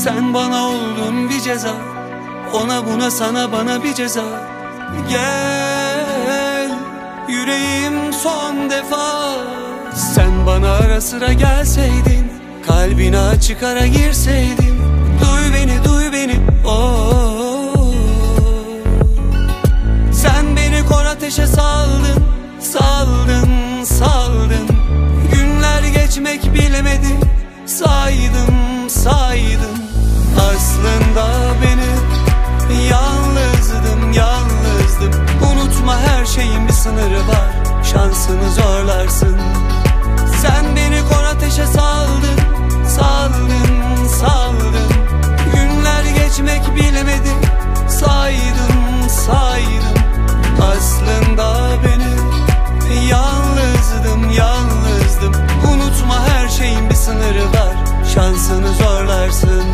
Sen bana oldun bir ceza, ona buna sana bana bir ceza. Gel yüreğim son defa. Sen bana ara sıra gelseydin, kalbine açık ara girseydin. Duy beni duy beni oh. Sen beni kor ateşe saldın, saldın, saldın. Günler geçmek bilemedi, saydım, saydım. Aslında beni yalnızdım, yalnızdım. Unutma her şeyin bir sınırı var, şansını zorlarsın. Sen beni kor ateşe saldın, saldın, saldın. Günler geçmek bilemedi, saydım, saydım. Aslında beni yalnızdım, yalnızdım. Unutma her şeyin bir sınırı var, şansını zorlarsın.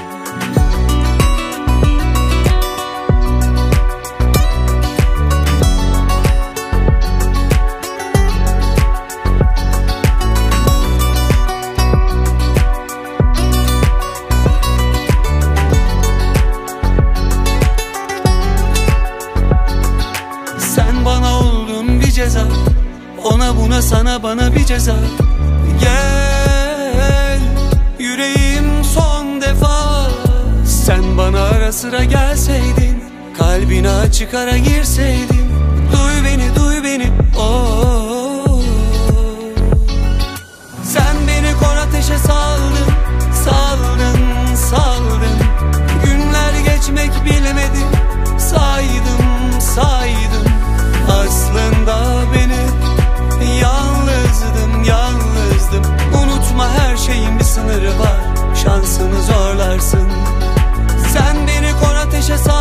Sen bana oldun bir ceza, ona buna sana bana bir ceza. Gel yüreğim son defa. Sen bana ara sıra gelseydin, kalbine açık ara girseydin. Duy beni oh. Sen beni kor ateşe saldın, saldın, saldın. Günler geçmek bilemedi, saydım, saydım. Aslında beni yalnızdım, yalnızdım. Unutma her şeyin bir sınırı var, şansını zorlarsın. Sen beni kor ateşe saldın,